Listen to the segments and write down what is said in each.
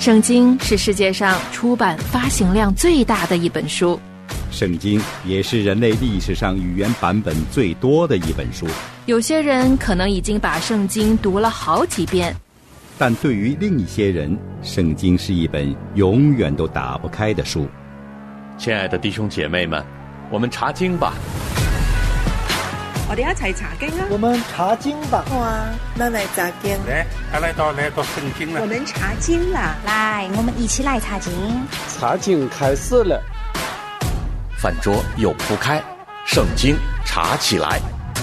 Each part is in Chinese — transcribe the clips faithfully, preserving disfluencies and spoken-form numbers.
圣经是世界上出版发行量最大的一本书， 圣经也是人类历史上语言版本最多的一本书。 有些人可能已经把圣经读了好几遍， 但对于另一些人，圣经是一本永远都打不开的书。 亲爱的弟兄姐妹们，我们查经吧。 我哋一齊查經啊！ 我們查經吧。 好啊，那來查經。 來，來到來到聖經了。 我們查經啦！ 來，我們一起來查經。 查經開始了。 飯桌又鋪開，聖經查起來。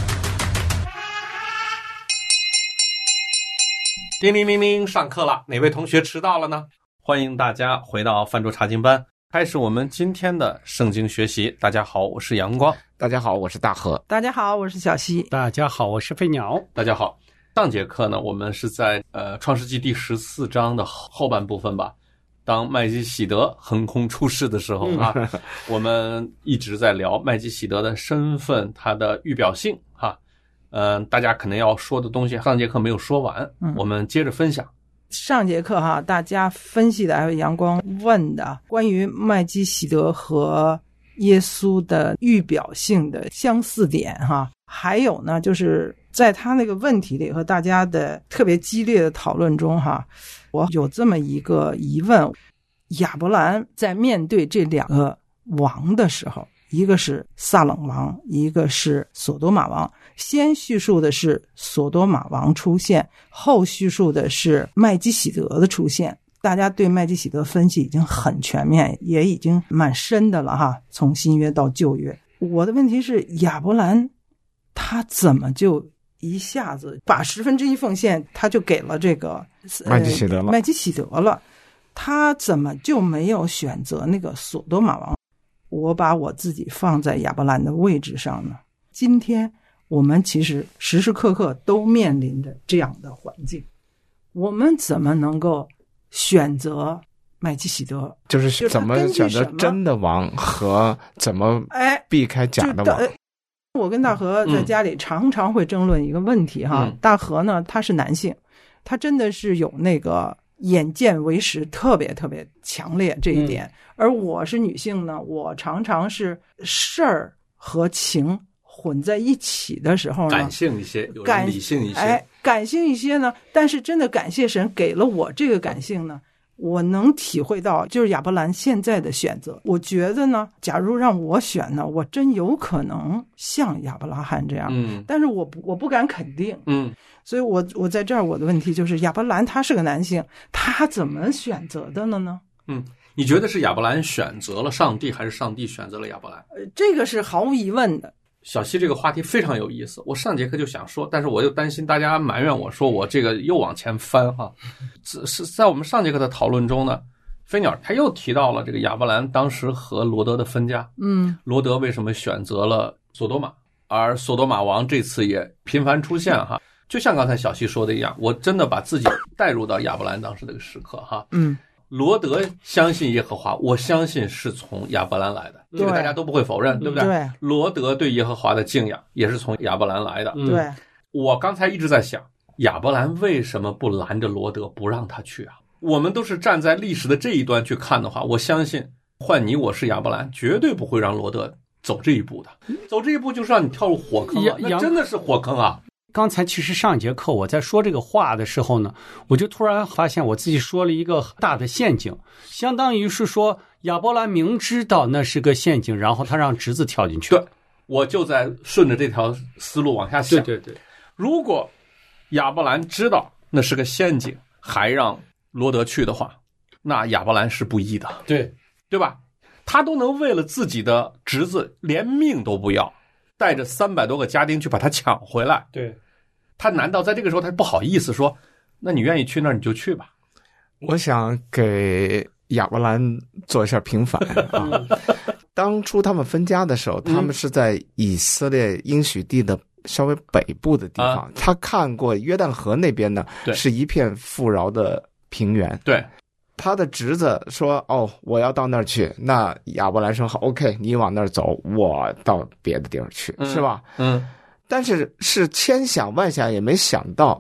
叮铃铃铃，上課了，哪位同學遲到了呢？歡迎大家回到飯桌查經班，開始我們今天的聖經學習。大家好，我是陽光。 大家好，我是大河。 大家好，我是小溪。 大家好，我是飞鸟。 大家好。上节课呢，我们是在呃创世纪第十四章的后半部分吧。当麦基洗德横空出世的时候啊，嗯、我们一直在聊麦基洗德的身份，他的预表性哈。嗯、呃，大家可能要说的东西，上节课没有说完，嗯、我们接着分享。 上节课哈，大家分析的还有阳光问的关于麦基洗德和耶稣的预表性的相似点哈，还有呢，就是在他那个问题里和大家的特别激烈的讨论中哈，我有这么一个疑问：亚伯兰在面对这两个王的时候，一个是撒冷王，一个是索多玛王，先叙述的是索多玛王出现，后叙述的是麦基洗德的出现。大家对麦基洗德分析已经很全面，也已经蛮深的了哈，从新约到旧约。我的问题是，亚伯兰他怎么就一下子把十分之一奉献他就给了这个、 呃、麦基洗德了麦基洗德了，他怎么就没有选择那个索多玛王？我把我自己放在亚伯兰的位置上呢，今天我们其实时时刻刻都面临着这样的环境，我们怎么能够选择麦基洗德？ 就是怎么选择真的王和怎么避开假的王。 哎、我跟大河在家里常常会争论一个问题哈、嗯、大河呢他是男性，他真的是有那个眼见为实特别特别强烈这一点、嗯、而我是女性呢，我常常是事儿和情混在一起的时候呢， 感性一些，有人理性一些， 哎，感性一些呢，但是真的感谢神给了我这个感性呢，我能体会到就是亚伯兰现在的选择。我觉得呢，假如让我选呢，我真有可能像亚伯拉罕这样，嗯，但是我不我不敢肯定，嗯，所以我我在这儿我的问题就是亚伯兰他是个男性，他怎么选择的了呢？ 嗯。你觉得是亚伯兰选择了上帝，还是上帝选择了亚伯兰？ 呃，这个是毫无疑问的。 小溪这个话题非常有意思，我上节课就想说，但是我又担心大家埋怨我说我这个又往前翻哈。是在我们上节课的讨论中呢，飞鸟他又提到了这个亚伯兰当时和罗德的分家，嗯，罗德为什么选择了索多玛，而索多玛王这次也频繁出现哈。就像刚才小溪说的一样，我真的把自己带入到亚伯兰当时这个时刻哈，嗯。罗德相信耶和华，我相信是从亚伯兰来的，这个大家都不会否认，对不对？对。罗德对耶和华的敬仰也是从亚伯兰来的。 对、 嗯。我刚才一直在想，亚伯兰为什么不拦着罗德不让他去啊？我们都是站在历史的这一端去看的话，我相信换你我是亚伯兰，绝对不会让罗德走这一步的。走这一步就是让你跳入火坑啊，那真的是火坑啊。 刚才其实上节课我在说这个话的时候呢，我就突然发现我自己说了一个大的陷阱，相当于是说亚伯兰明知道那是个陷阱，然后他让侄子跳进去。 对，我就在顺着这条思路往下想。 对对对， 如果亚伯兰知道那是个陷阱，还让罗德去的话，那亚伯兰是不义的。 对， 对吧？他都能为了自己的侄子连命都不要，带着三百多个家丁去把他抢回来。 对， 他难道在这个时候他不好意思说，那你愿意去那儿你就去吧？ 我想给亚伯兰做一下平反啊。当初他们分家的时候，他们是在以色列应许地的稍微北部的地方，啊、他看过约旦河那边呢是一片富饶的平原。 对。 他的侄子说哦我要到那儿去，那亚伯兰说好 OK 你往那儿走，我到别的地儿去、嗯、是吧？嗯。但是是千想万想也没想到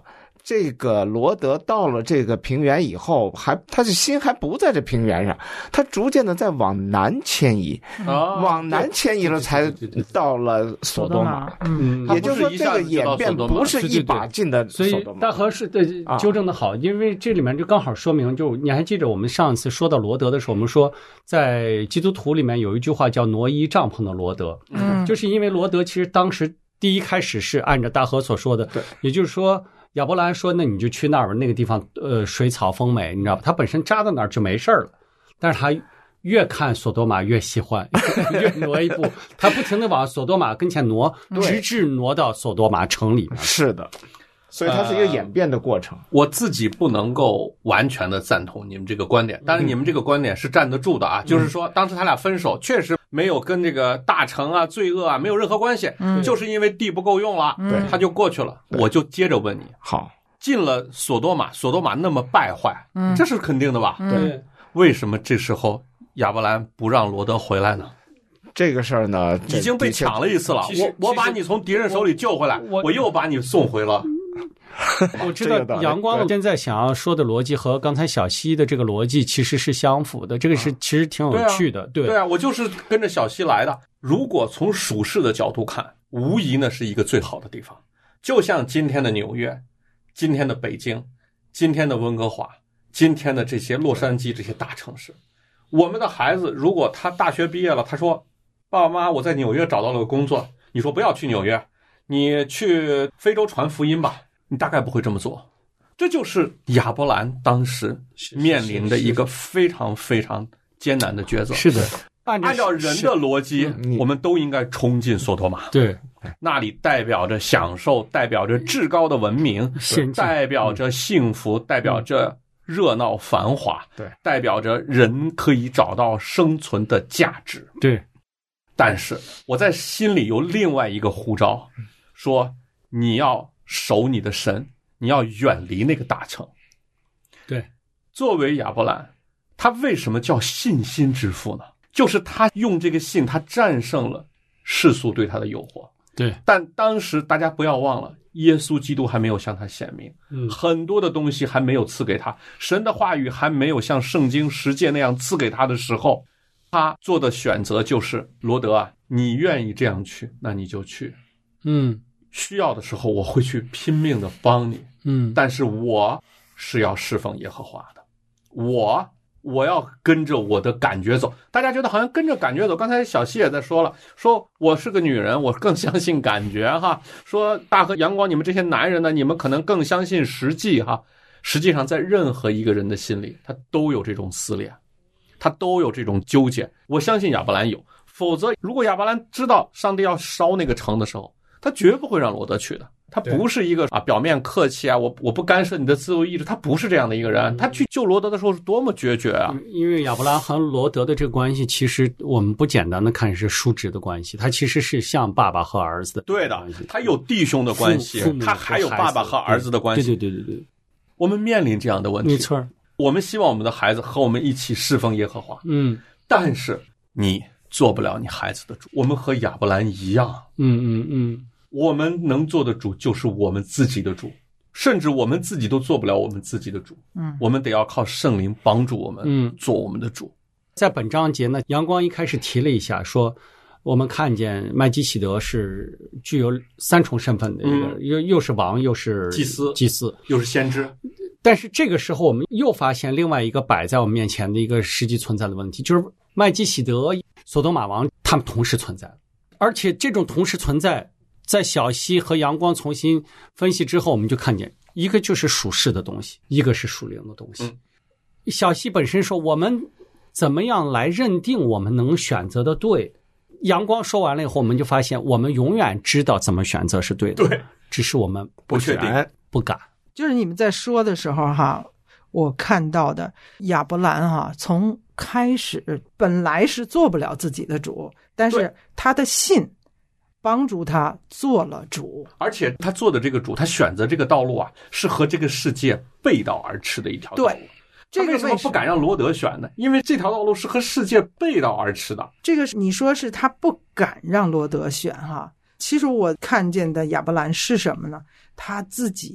这个罗德到了这个平原以后，还他的心还不在这平原上，他逐渐的在往南迁移， 啊、 往南迁移了，才到了索多玛。嗯，也就是说，这个演变不是一把进的索多玛。 所以大和是的纠正的好，因为这里面就刚好说明，就你还记得我们上次说到罗德的时候，我们说在基督徒里面有一句话叫挪移帐篷的罗德，嗯，就是因为罗德其实当时第一开始是按照大和所说的， 对， 也就是说。亚伯兰说：“那你就去那儿吧，那个地方呃水草丰美，你知道吧？他本身扎到那儿就没事了，但是他越看索多玛越喜欢，越挪一步，他不停的往索多玛跟前挪，直至挪到索多玛城里面。 是的，所以它是一个演变的过程。 呃、我自己不能够完全的赞同你们这个观点，但是你们这个观点是站得住的啊，嗯、就是说当时他俩分手确实。”没有跟这个大城啊、罪恶啊没有任何关系，嗯、就是因为地不够用了， 对， 他就过去了。我就接着问你， 好， 进了索多玛，索多玛那么败坏，嗯、这是肯定的吧？ 对， 为什么这时候亚伯兰不让罗德回来呢？ 这个事儿呢， 已经被抢了一次了。我我把你从敌人手里救回来，我, 我又把你送回了。 我知道阳光现在想要说的逻辑和刚才小西的这个逻辑其实是相符的，这个是其实挺有趣的。对、啊、 对, 对啊，我就是跟着小西来的。如果从属世的角度看，无疑呢是一个最好的地方，就像今天的纽约、今天的北京、今天的温哥华、今天的这些洛杉矶这些大城市。我们的孩子如果他大学毕业了，他说爸爸妈妈我在纽约找到了个工作，你说不要去纽约，你去非洲传福音吧，你大概不会这么做。这就是亚伯兰当时面临的一个非常非常艰难的抉择。 是的， 按照人的逻辑，我们都应该冲进索多玛。 对， 那里代表着享受，代表着至高的文明，代表着幸福，代表着热闹繁华， 对， 代表着人可以找到生存的价值。 对， 但是我在心里有另外一个呼召，说你要守你的神，你要远离那个大城。 对， 作为亚伯兰，他为什么叫信心之父呢？就是他用这个信，他战胜了世俗对他的诱惑。 对， 但当时大家不要忘了，耶稣基督还没有向他显明， 嗯， 很多的东西还没有赐给他，神的话语还没有像圣经十诫那样赐给他的时候，他做的选择就是罗德啊，你愿意这样去，那你就去， 嗯， 需要的时候我会去拼命的帮你， 嗯， 但是我是要侍奉耶和华的，我我要跟着我的感觉走。大家觉得好像跟着感觉走，刚才小西也在说了，说我是个女人，我更相信感觉哈。说大和阳光，你们这些男人呢，你们可能更相信实际哈。实际上在任何一个人的心里，他都有这种撕裂，他都有这种纠结。我相信亚伯兰有，否则如果亚伯兰知道上帝要烧那个城的时候，他绝不会让罗德去的。他不是一个啊表面客气啊，我我不干涉你的自由意志，他不是这样的一个人。他去救罗德的时候是多么决绝啊！ 因为亚伯兰和罗德的这个关系，其实我们不简单的看是叔侄的关系，他其实是像爸爸和儿子的。 对的，他有弟兄的关系，他还有爸爸和儿子的关系。 对对对对对， 我们面临这样的问题， 没错。 我们希望我们的孩子和我们一起侍奉耶和华， 嗯， 但是你做不了你孩子的主。我们和亚伯兰一样， 嗯嗯嗯。 我们能做的主就是我们自己的主，甚至我们自己都做不了我们自己的主。 嗯， 我们得要靠圣灵帮助我们， 嗯， 做我们的主。 在本章节呢，阳光一开始提了一下，说我们看见麦基洗德是具有三重身份的一个，嗯、又又是王，又是祭司， 祭司又是先知。 但是这个时候，我们又发现另外一个摆在我们面前的一个实际存在的问题，就是麦基洗德、索多玛王他们同时存在，而且这种同时存在。在小西和阳光重新分析之后，我们就看见一个就是属世的东西，一个是属灵的东西。 嗯、 小西本身说我们怎么样来认定我们能选择的对，阳光说完了以后，我们就发现我们永远知道怎么选择是对的， 对， 只是我们不确定不敢。 就是你们在说的时候哈，我看到的亚伯兰哈，从开始本来是做不了自己的主，但是他的信帮助他做了主， 而且他做的这个主，他选择这个道路啊，是和这个世界背道而驰的一条道路。 对，这个为什么不敢让罗德选呢？因为这条道路是和世界背道而驰的。 这个你说是他不敢让罗德选哈，其实我看见的亚伯兰是什么呢？他自己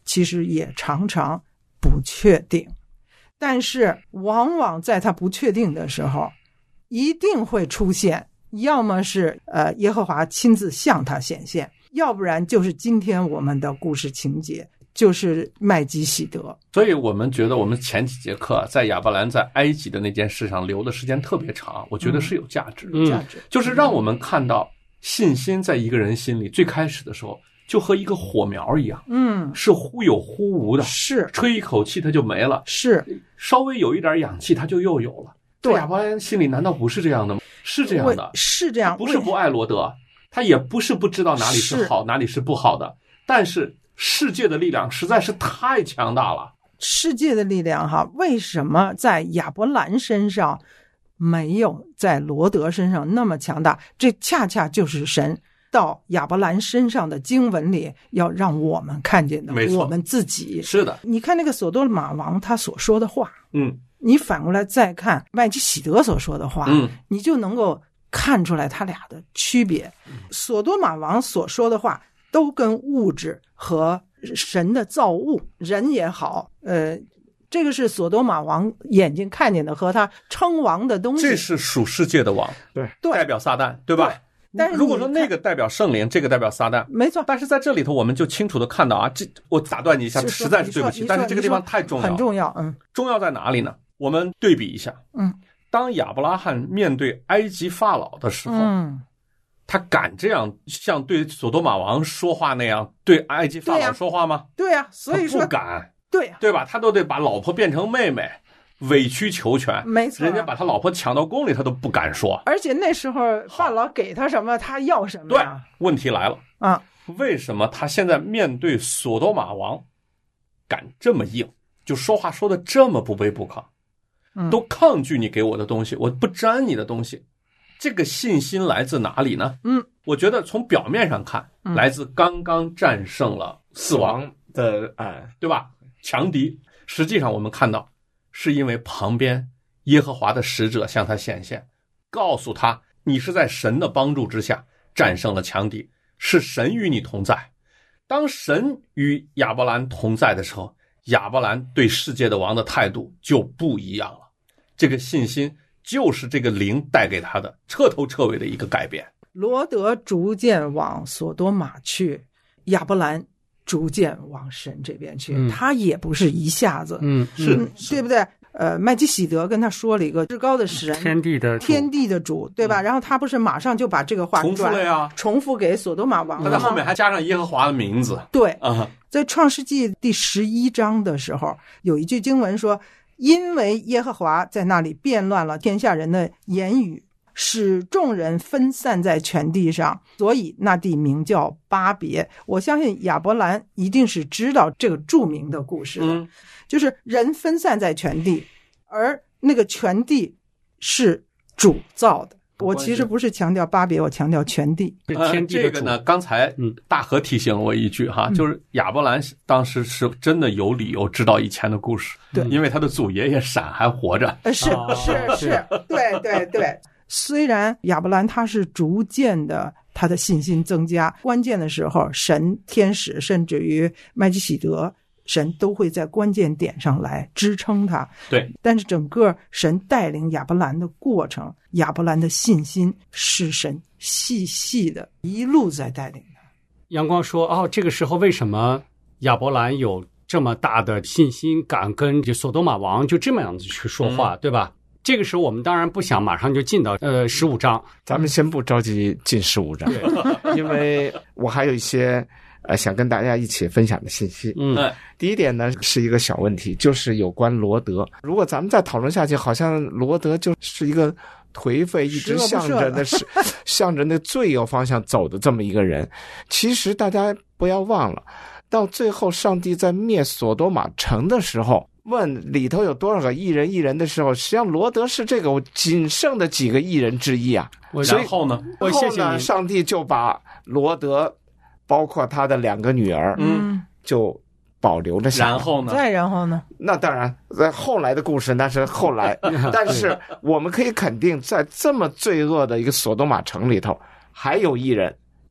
其实也常常不确定。但是往往在他不确定的时候，一定会出现，要么是呃耶和华亲自向他显现，要不然就是今天我们的故事情节，就是麦基洗德。 所以我们觉得我们前几节课在亚伯兰在埃及的那件事上留的时间特别长，我觉得是有价值的、 嗯、价值就是让我们看到信心在一个人心里最开始的时候就和一个火苗一样， 嗯， 是忽有忽无的， 是吹一口气它就没了， 是稍微有一点氧气它就又有了。对，亚伯兰心里难道不是这样的吗？是这样的， 是这样， 不是不爱罗德，他也不是不知道哪里是好，哪里是不好的，但是世界的力量实在是太强大了。 世界的力量哈，为什么在亚伯兰身上没有在罗德身上那么强大？这恰恰就是神到亚伯兰身上的经文里要让我们看见的，我们自己。 是的， 你看那个所多玛王他所说的话， 嗯， 你反过来再看麦基洗德所说的话， 嗯， 你就能够看出来他俩的区别。所多玛王所说的话都跟物质和神的造物，人也好，呃，这个是所多玛王眼睛看见的和他称王的东西。 这是属世界的王， 对， 代表撒旦，对吧？对， 但是如果说那个代表圣灵，这个代表撒旦， 没错。 但是在这里头，我们就清楚的看到啊，这我打断你一下，实在是对不起，但是这个地方太重要， 很重要，嗯， 重要在哪里呢？我们对比一下， 嗯， 当亚伯拉罕面对埃及法老的时候， 嗯， 他敢这样像对所多玛王说话那样对埃及法老说话吗？ 对呀、啊，所以说他不敢， 对呀、啊， 对吧？他都得把老婆变成妹妹。委曲求全， 没错， 人家把他老婆抢到宫里，他都不敢说。 而且那时候法老给他什么，他要什么呀？ 对，问题来了啊！ 为什么他现在面对所多玛王敢这么硬，就说话说的这么不卑不亢， 嗯、 都抗拒你给我的东西，我不沾你的东西？这个信心来自哪里呢？ 嗯， 我觉得从表面上看， 嗯、 来自刚刚战胜了死亡的哎， 对吧？强敌。实际上我们看到。是因为旁边耶和华的使者向他显现，告诉他你是在神的帮助之下战胜了强敌，是神与你同在。当神与亚伯兰同在的时候，亚伯兰对世界的王的态度就不一样了。这个信心就是这个灵带给他的彻头彻尾的一个改变。 罗德逐渐往所多玛去，亚伯兰逐渐往神这边去、嗯、他也不是一下子， 嗯， 是、 嗯、对不对？呃，麦基洗德跟他说了一个至高的神， 天地的主天地的主，对吧？嗯、然后他不是马上就把这个话重复了呀， 重复给所多玛王， 他在后面还加上耶和华的名字。 对啊， 在创世纪第十一章的时候，有一句经文说：“因为耶和华在那里变乱了天下人的言语。”使众人分散在全地上，所以那地名叫巴别。我相信亚伯兰一定是知道这个著名的故事的、 嗯、 就是人分散在全地，而那个全地是主造的。我其实不是强调巴别，我强调全地。 呃、这个呢，刚才大河提醒了我一句哈、嗯，就是亚伯兰当时是真的有理由知道以前的故事， 对， 因为他的祖爷爷闪还活着。 呃，是是是，对对对。虽然亚伯兰他是逐渐的他的信心增加，关键的时候神天使甚至于麦基洗德神都会在关键点上来支撑他。 对， 但是整个神带领亚伯兰的过程，亚伯兰的信心是神细细的一路在带领他。 阳光说哦，这个时候为什么亚伯兰有这么大的信心敢跟这所多玛王就这么样子去说话、嗯、对吧？这个时候我们当然不想马上就进到呃十五章， 咱们先不着急进十五章，因为我还有一些呃想跟大家一起分享的信息。 嗯， 第一点呢是一个小问题，就是有关罗德。如果咱们再讨论下去，好像罗德就是一个颓废，一直向着那是向着那罪恶方向走的这么一个人。其实大家不要忘了，到最后上帝在灭所多玛城的时候，问里头有多少个义人义人的时候，实际上罗德是这个仅剩的几个义人之一啊。 然后呢， 我谢谢你，上帝就把罗德包括他的两个女儿， 嗯， 就保留了下来。 然后呢？ 再然后呢？ 那当然，在后来的故事那是后来，但是我们可以肯定，在这么罪恶的一个所多玛城里头，还有义人，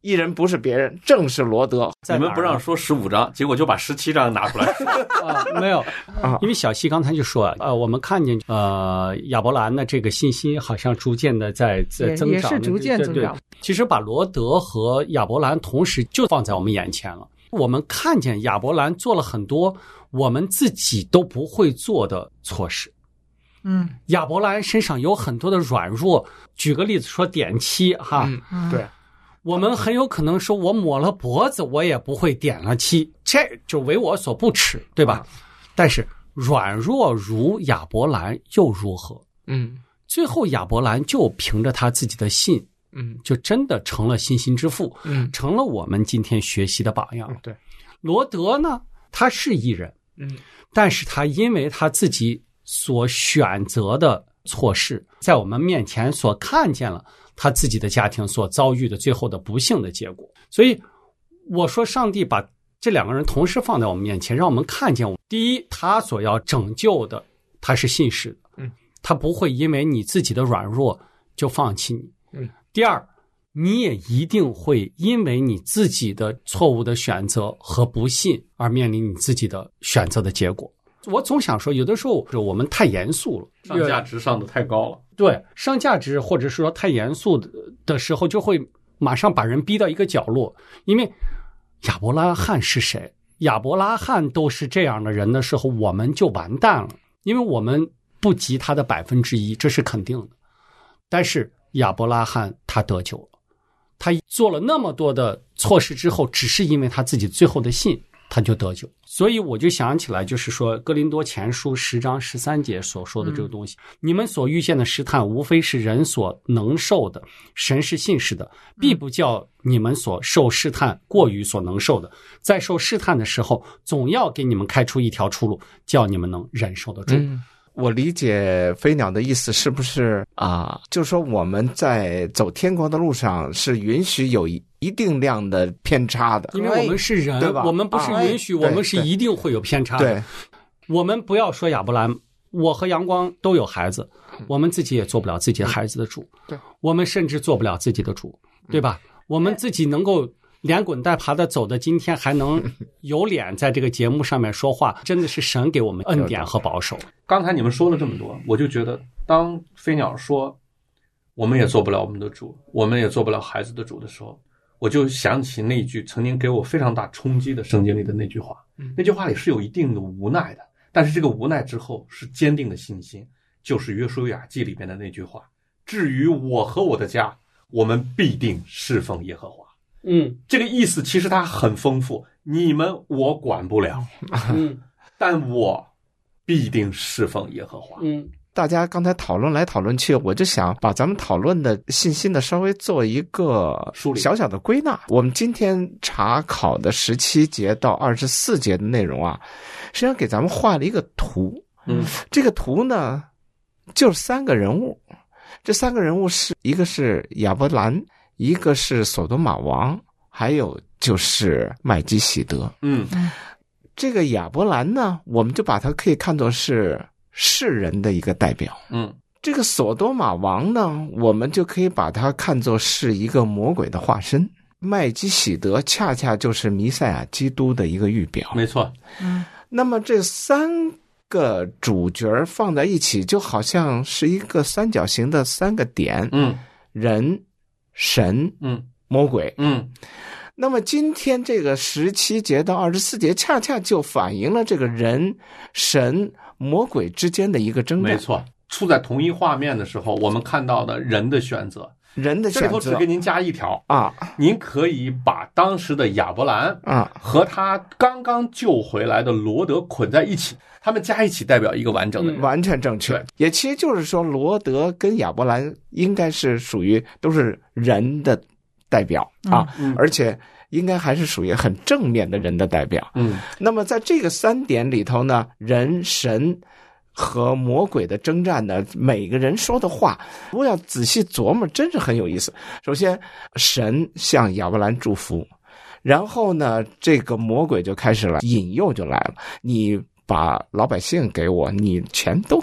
一人不是别人，正是罗德。 你们不让说十五章，结果就把十七章拿出来说啊，没有啊，因为小西刚才就说，呃，我们看见呃亚伯兰的这个信心好像逐渐的在在增长， 也是逐渐增长。 其实把罗德和亚伯兰同时就放在我们眼前了，我们看见亚伯兰做了很多我们自己都不会做的错事。 嗯， 亚伯兰身上有很多的软弱，举个例子说点漆哈， 嗯，对， 我们很有可能说我抹了脖子我也不会点了漆，这就为我所不耻，对吧？但是软弱如亚伯兰又如何？ 嗯， 最后亚伯兰就凭着他自己的信， 嗯， 就真的成了信心之父， 嗯， 成了我们今天学习的榜样。 嗯、对， 罗德呢，他是义人， 嗯， 但是他因为他自己所选择的错事，在我们面前所看见了他自己的家庭所遭遇的最后的不幸的结果。所以我说上帝把这两个人同时放在我们面前，让我们看见，第一，他所要拯救的他是信实的， 嗯， 他不会因为你自己的软弱就放弃你， 嗯， 第二，你也一定会因为你自己的错误的选择和不信而面临你自己的选择的结果。我总想说，有的时候我们太严肃了， 上价值上的太高了。 对，上价值或者是说太严肃的时候，就会马上把人逼到一个角落。因为亚伯拉罕是谁？亚伯拉罕都是这样的人的时候，我们就完蛋了，因为我们不及他的百分之一，这是肯定的。但是亚伯拉罕他得救了，他做了那么多的错事之后，只是因为他自己最后的信，他就得救。所以我就想起来，就是说哥林多前书十章十三节所说的这个东西，嗯，你们所遇见的试探无非是人所能受的，神是信实的，必不叫你们所受试探过于所能受的，在受试探的时候总要给你们开出一条出路，叫你们能忍受得住。 嗯，我理解飞鸟的意思是不是啊？就是说我们在走天国的路上是允许有一一定量的偏差的， 因为我们是人，对吧？我们不是允许，啊，我们是一定会有偏差的。 对， 我们不要说亚伯兰，我和阳光都有孩子，我们自己也做不了自己的孩子的主， 对， 我们甚至做不了自己的主，对吧？我们自己能够连滚带爬的走的今天，还能有脸在这个节目上面说话，真的是神给我们恩典和保守。 刚才你们说了这么多，我就觉得当飞鸟说我们也做不了我们的主，我们也做不了孩子的主的时候，我就想起那句曾经给我非常大冲击的圣经里的那句话，那句话里是有一定的无奈的，但是这个无奈之后是坚定的信心，就是约书亚记里边的那句话，至于我和我的家，我们必定侍奉耶和华。 嗯， 这个意思其实它很丰富，你们我管不了， 嗯， 但我必定侍奉耶和华。 嗯， 大家刚才讨论来讨论去，我就想把咱们讨论的信心的稍微做一个小小的归纳。我们今天查考的十七节到二十四节的内容啊，实际上给咱们画了一个图。 嗯， 这个图呢，就是三个人物。这三个人物是一个是亚伯兰，一个是索多玛王，还有就是麦基洗德。 嗯， 这个亚伯兰呢，我们就把它可以看作是世人的一个代表。 嗯， 这个索多玛王呢，我们就可以把它看作是一个魔鬼的化身。麦基洗德恰恰就是弥赛亚基督的一个预表。 没错。 嗯，那么这三个主角放在一起，就好像是一个三角形的三个点。 嗯， 人、神、 嗯， 魔鬼。 嗯， 那么今天这个十七节到二十四节，恰恰就反映了这个人、神、魔鬼之间的一个争战。 没错，处在同一画面的时候，我们看到的人的选择。 人的选择， 这里头只给您加一条啊， 您可以把当时的亚伯兰啊和他刚刚救回来的罗德捆在一起，他们加一起代表一个完整的人。 嗯、完全正确。也其实就是说，罗德跟亚伯兰应该是属于都是人的代表啊， 嗯嗯、 而且应该还是属于很正面的人的代表。 嗯， 那么在这个三点里头呢，人、神和魔鬼的征战呢，每个人说的话，如果要仔细琢磨，真是很有意思。首先，神向亚伯兰祝福，然后呢，这个魔鬼就开始了引诱，就来了。你把老百姓给我，你全都给你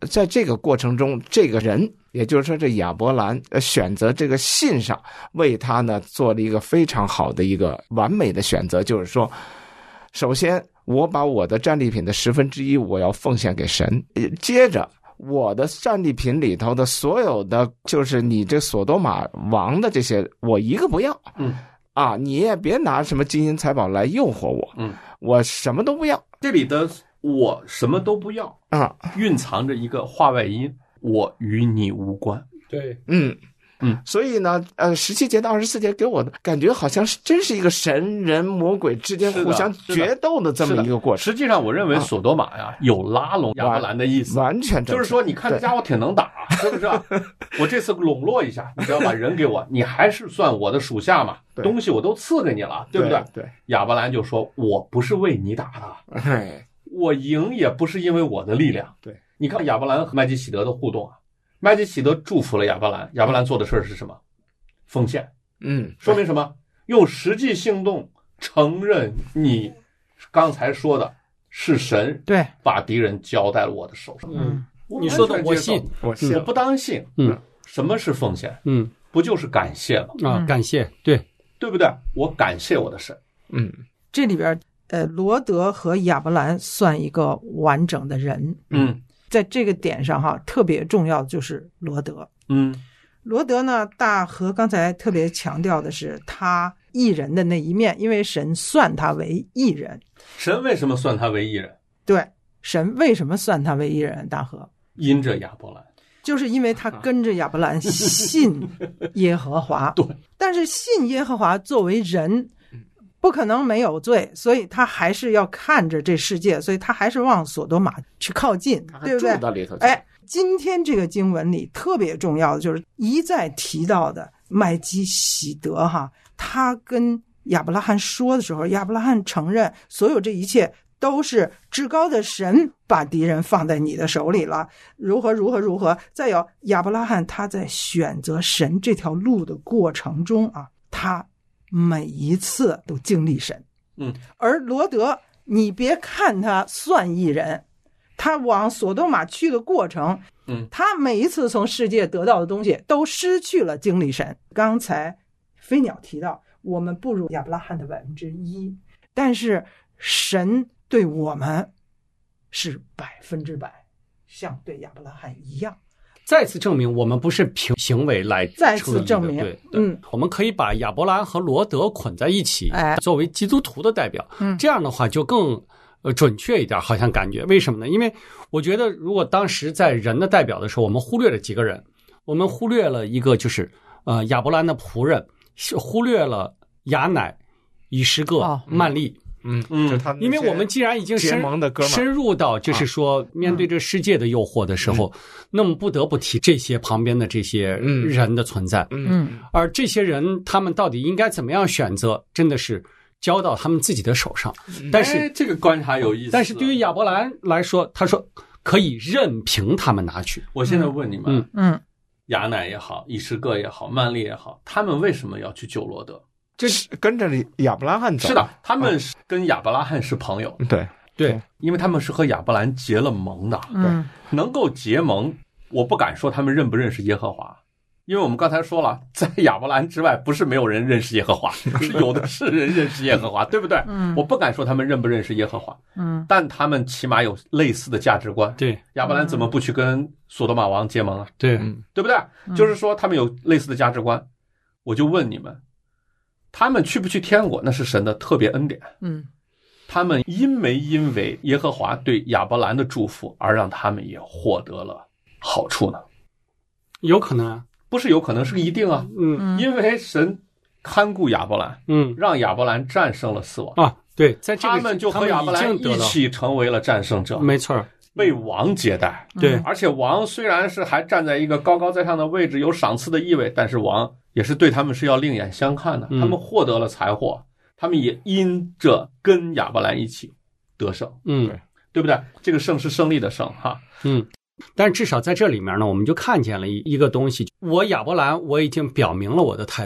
在这个过程中，这个人，也就是说这亚伯兰呃选择这个信上，为他呢做了一个非常好的一个完美的选择，就是说，首先我把我的战利品的十分之一我要奉献给神，接着我的战利品里头的所有的就是你这索多玛王的这些，我一个不要。 嗯。 啊，你也别拿什么金银财宝来诱惑我， 嗯， 我什么都不要。 这里的我什么都不要啊， 蕴藏着一个话外音，我与你无关。 对， 嗯嗯， 所以呢，呃，十七节到二十四节给我的感觉好像是真是一个神人魔鬼之间互相决斗的这么一个过程。 实际上，我认为索多玛呀、啊、有拉拢亚伯兰的意思， 完全就是说，你看这家伙挺能打，是不是、啊？我这次笼络一下，你只要把人给我，你还是算我的属下嘛，东西我都赐给你了，对不对？ 对。对亚伯兰就说：“我不是为你打的， 哎， 我赢也不是因为我的力量。” 对， 你看亚伯兰和麦基洗德的互动啊，麦基洗德祝福了亚伯兰，亚伯兰做的事儿是什么？奉献， 嗯， 说明什么？用实际行动承认你刚才说的是神对把敌人交在了我的手上。 嗯，你说的我信， 我信， 我不当信。 嗯， 什么是奉献？ 嗯， 不就是感谢吗？ 啊，感谢，对， 对不对？我感谢我的神。 嗯， 这里边呃，罗德和亚伯兰算一个完整的人。 嗯， 在这个点上哈，特别重要的就是罗德。 嗯。 罗德呢，大和刚才特别强调的是他义人的那一面，因为神算他为义人。 神为什么算他为义人？ 对，神为什么算他为义人？大和因着亚伯兰， 就是因为他跟着亚伯兰信耶和华。 对， 但是信耶和华作为人，不可能没有罪，所以他还是要看着这世界，所以他还是往索多玛去靠近，对不对？ 住到里头去。 哎。今天这个经文里特别重要的就是一再提到的麦基洗德哈，他跟亚伯拉罕说的时候，亚伯拉罕承认所有这一切都是至高的神把敌人放在你的手里了，如何如何如何。再有亚伯拉罕他在选择神这条路的过程中啊，他每一次都经历神。 嗯， 而罗德，你别看他算义人，他往索多玛去的过程， 嗯， 他每一次从世界得到的东西都失去了经历神。刚才飞鸟提到，我们不如亚伯拉罕的百分之一，但是神对我们是百分之百，像对亚伯拉罕一样。 再次证明我们不是凭行为来再次证明， 对， 嗯， 我们可以把亚伯兰和罗德捆在一起， 哎， 作为基督徒的代表， 嗯， 这样的话就更呃准确一点，好像感觉为什么呢？因为我觉得如果当时在人的代表的时候，我们忽略了几个人，我们忽略了一个就是呃亚伯兰的仆人，忽略了亚乃、以实各、 哦、 曼利。 嗯嗯， 因为我们既然已经深深入到就是说面对这世界的诱惑的时候，嗯、那么不得不提这些旁边的这些人的存在。 嗯， 而这些人他们到底应该怎么样选择，真的是交到他们自己的手上。但是、 哎、这个观察有意思。 但是对于亚伯兰来说，他说可以任凭他们拿去。 我现在问你们， 嗯嗯， 亚乃也好，以实各也好，曼利也好，他们为什么要去救罗德？ 这是跟着亚伯拉罕走。 是的，他们跟亚伯拉罕是朋友。 嗯、对对， 因为他们是和亚伯兰结了盟的。 嗯， 能够结盟，我不敢说他们认不认识耶和华，因为我们刚才说了，在亚伯兰之外，不是没有人认识耶和华，是有的是人认识耶和华，对不对？ 嗯， 我不敢说他们认不认识耶和华， 嗯， 但他们起码有类似的价值观。 对， 亚伯兰怎么不去跟索多玛王结盟啊？ 对， 对不对？就是说他们有类似的价值观。我就问你们，他们去不去天国，那是神的特别恩典。 嗯， 他们因没因为耶和华对亚伯兰的祝福而让他们也获得了好处呢？ 有可能啊， 不是有可能，是个一定啊。 嗯， 因为神看顾亚伯兰， 嗯， 让亚伯兰战胜了死亡啊。对，在这个他们就和亚伯兰一起成为了战胜者。 没错。 被王接待。 对， 而且王虽然是还站在一个高高在上的位置，有赏赐的意味，但是王也是对他们是要另眼相看的。 嗯、 他们获得了财货，他们也因着跟亚伯兰一起得胜。 嗯， 对，对不对？这个胜是胜利的胜哈。 嗯，但是至少在这里面呢，我们就看见了一一个东西，我亚伯兰我已经表明了我的态度。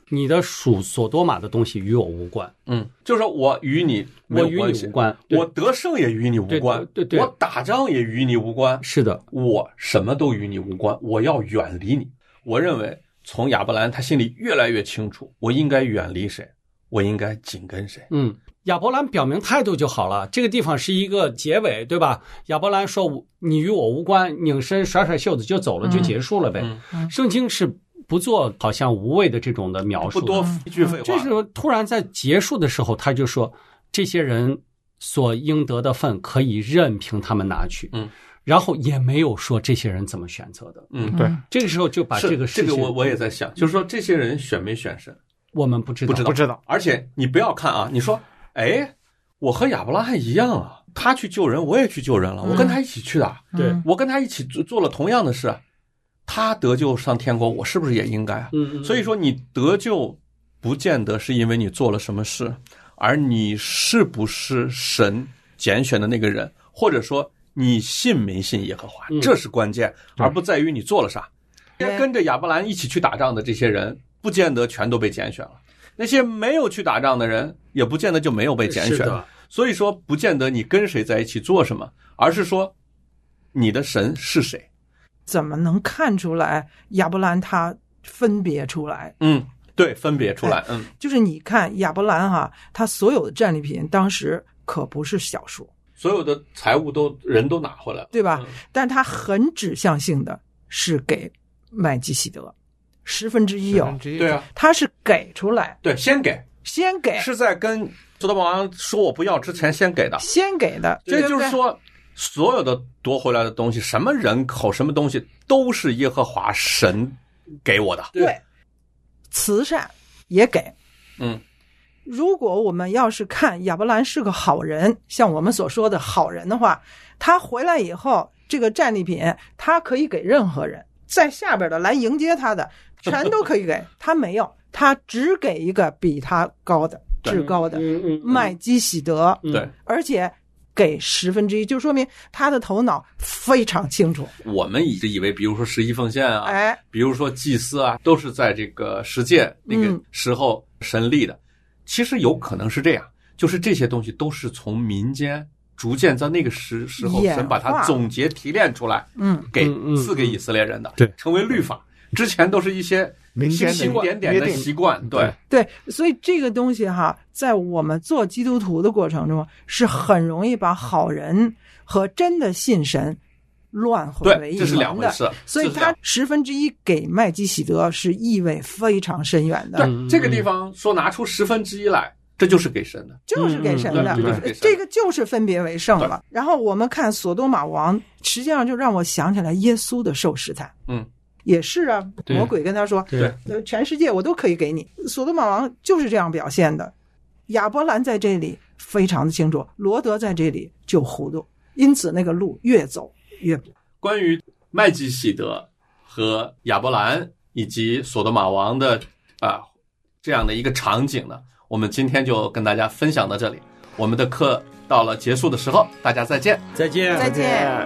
你的属所多玛的东西与我无关。 嗯，就是我与你没有关系， 我与你无关， 我得胜也与你无关， 对 对, 对, 对， 我打仗也与你无关。 是的， 我什么都与你无关，我要远离你。我认为从亚伯兰他心里越来越清楚，我应该远离谁，我应该紧跟谁。 嗯，亚伯兰表明态度就好了，这个地方是一个结尾，对吧？亚伯兰说你与我无关，拧身甩甩袖子就走了，就结束了呗。 嗯嗯、圣经是不做好像无谓的这种的描述， 不多一句废话。 这时候突然在结束的时候，他就说这些人所应得的份可以任凭他们拿去。 嗯， 然后也没有说这些人怎么选择的。 嗯， 对。 这个时候就把这个事情， 这个我我也在想，就是说这些人选没选神， 我们不知道， 不知道， 不知道。 而且你不要看啊，你说，哎，我和亚伯拉罕一样啊，他去救人，我也去救人了，我跟他一起去的， 对、 嗯，我跟他一起做做了同样的事。他得救上天国，我是不是也应该啊？ 嗯嗯。 所以说，你得救不见得是因为你做了什么事，而你是不是神拣选的那个人，或者说你信没信耶和华， 嗯、 这是关键，而不在于你做了啥。跟着亚伯兰一起去打仗的这些人，不见得全都被拣选了；那些没有去打仗的人，也不见得就没有被拣选。所以说，不见得你跟谁在一起做什么，而是说你的神是谁。 怎么能看出来亚伯兰他分别出来？ 嗯，对，分别出来。 哎、 嗯， 就是你看亚伯兰哈，他所有的战利品当时可不是小数， 所有的财物都人都拿回来了， 对吧？ 嗯、 但他很指向性的是给麦基洗德十分之一哦， 对啊， 他是给出来， 对，先给， 先给， 是在跟所罗门王说我不要之前先给的， 先给的， 这就是说。所有的夺回来的东西，什么人口，什么东西，都是耶和华神给我的。 对，慈善也给。 嗯， 如果我们要是看亚伯兰是个好人，像我们所说的好人的话，他回来以后，这个战利品他可以给任何人，在下边的来迎接他的，全都可以给。他没有，他只给一个比他高的、至高的麦基洗德。 对， 而且。给十分之一，就说明他的头脑非常清楚。 我们一直以为，比如说十一奉献啊， 哎， 比如说祭司啊，都是在这个十诫那个时候神立的。嗯、其实有可能是这样，就是这些东西都是从民间逐渐在那个时时候，神把它总结提炼出来， 嗯， 给赐给以色列人的， 对， 成为律法。之前都是一些民间星星点点的习惯，对对，所以这个东西哈，在我们做基督徒的过程中，是很容易把好人和真的信神乱混为一谈的， 这是两回事。 所以他十分之一给麦基洗德是意味非常深远的。 对，嗯、这个地方说拿出十分之一来，这就是给神的， 就是给神的， 嗯、就是给神的这个就是分别为圣了。然后我们看索多玛王，实际上就让我想起来耶稣的受试探。 嗯。 也是啊，魔鬼跟他说：“ 对， 全世界我都可以给你。”索多玛王就是这样表现的。亚伯兰在这里非常的清楚，罗德在这里就糊涂，因此那个路越走越不。 关于麦基洗德和亚伯兰以及索多玛王的啊、呃、这样的一个场景呢，我们今天就跟大家分享到这里。我们的课到了结束的时候，大家再见， 再见， 再见。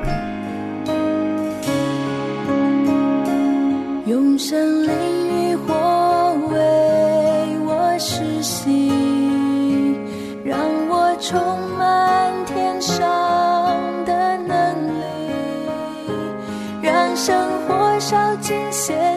用神灵与火为我施洗，让我充满天上的能力，让生活烧尽血